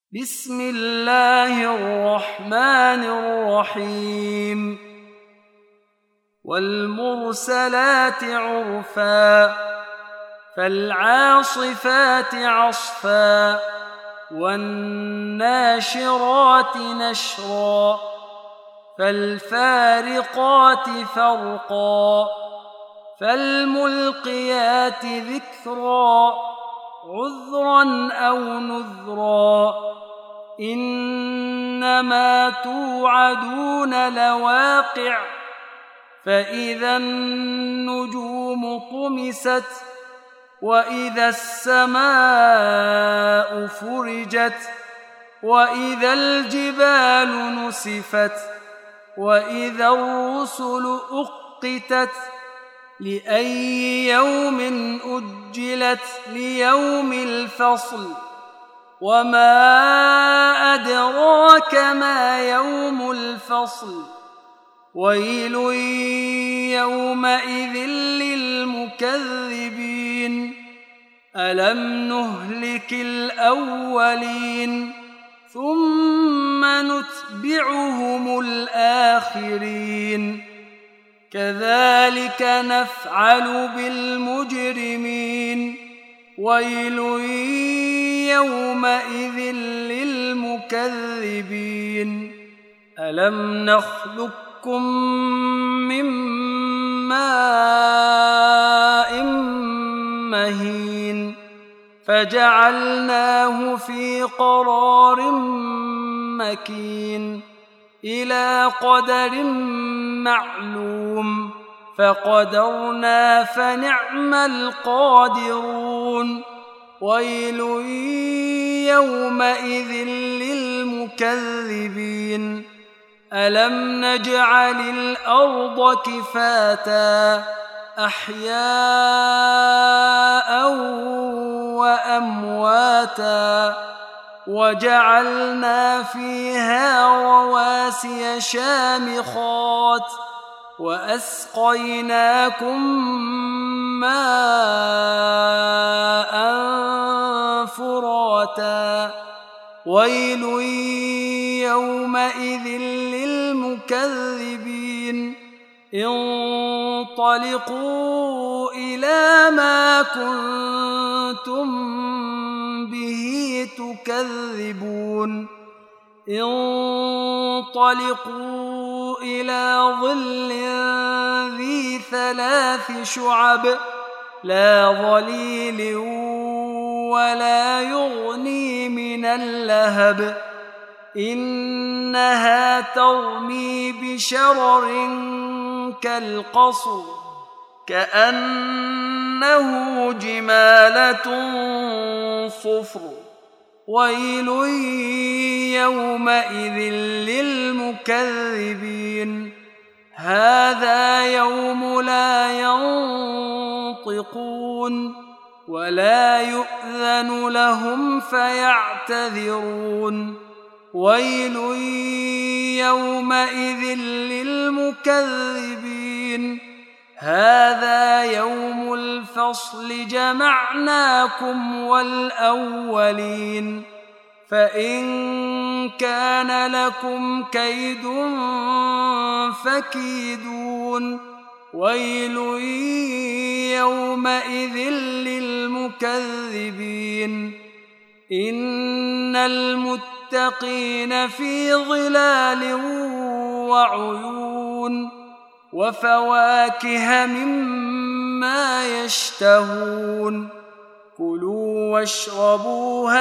بسم الله الرحمن الرحيم والمرسلات عرفا فالعاصفات عصفا والناشرات نشرا فالفارقات فرقا فالملقيات ذكرا عذرا أو نذرا إنما توعدون لواقع فإذا النجوم طمست وإذا السماء فرجت وإذا الجبال نسفت وإذا الرسل أقتت لأي يوم أجلت ليوم الفصل وما أدراك ما يوم الفصل ويل يومئذ للمكذبين ألم نهلك الأولين ثم نتبعهم الآخرين كذلك نفعل بالمجرمين ويل يومئذ للمكذبين ألم نخلقكم من ماء مهين فجعلناه في قرار مكين إلى قدر معلوم فقدرنا فنعم القادرون ويل يومئذ للمكذبين ألم نجعل الأرض كفاتا أحياء وأمواتا وجعلنا فيها رواسي شامخات وأسقيناكم ماء فراتا ويل يومئذ للمكذبين انطلقوا إلى ما كنتم به تكذبون انطلقوا إلى ظل ذي 3 شعب لا ظليل ولا يغني من اللهب إنها ترمي بشرر كالقصر كأنه جمالة صفر ويل يومئذ للمكذبين هذا يوم لا ينطقون ولا يؤذن لهم فيعتذرون ويل يومئذ للمكذبين هذا يوم الفصل جمعناكم والأولين فإن كان لكم كيد فكيدون ويل يومئذ للمكذبين إن المتقين في ظلال وعيون وفواكه مما يشتهون كلوا واشربوا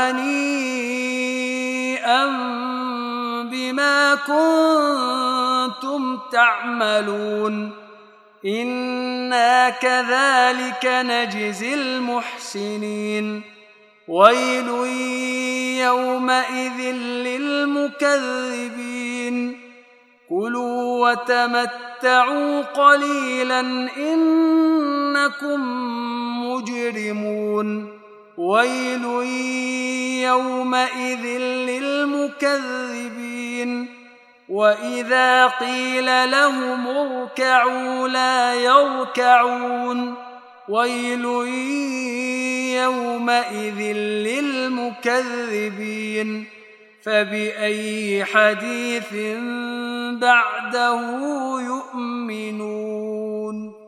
هنيئا بما كنتم تعملون إنا كذلك نجزي المحسنين ويل يومئذ للمكذبين كلوا وتمتعوا قليلا إنكم مجرمون ويل يومئذ للمكذبين وإذا قيل لهم اركعوا لا يركعون ويل يومئذ للمكذبين فبأي حديث بعده يؤمنون